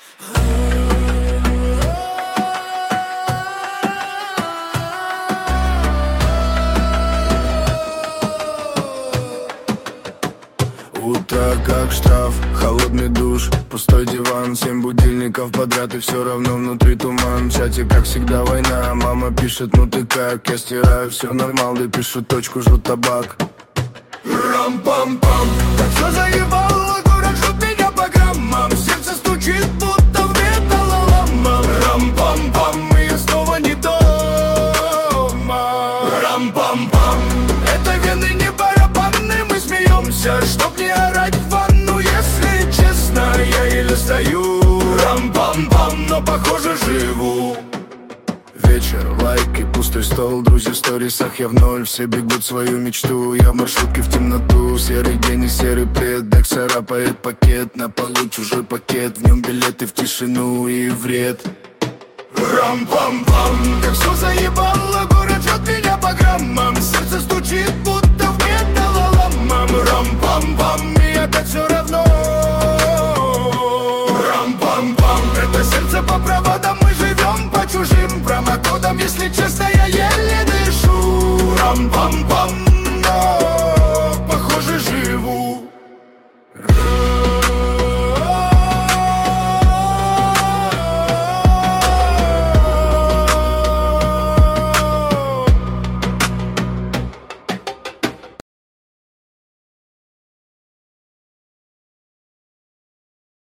Утро как штраф, холодный душ, пустой диван, 7 будильников подряд и все равно внутри туман. В чате как всегда война, мама пишет, ну ты как? Я стираю, все нормально, пишу точку, жру табак. Рам-пам-пам, так все заебало, город жжет меня по граммам. Сердце стучит, будто в металлоломом. Рам-пам-пам, и я снова не дома. Рам-пам-пам, это вены не барабаны, мы смеемся, чтоб не орать в ванну. Если честно, я еле стою. Рам-пам-пам, но похоже живу. Вечер, лайки, пустой стол, друзья в сторисах, я в ноль. Все бегут свою мечту, я в маршрутке в темноту. Серый день и серый плед, Дек царапает пакет. На полу чужой пакет, в нем билеты в тишину и вред. Рам-пам-пам, как все заебало, город жжет меня по граммам. Сердце стучит,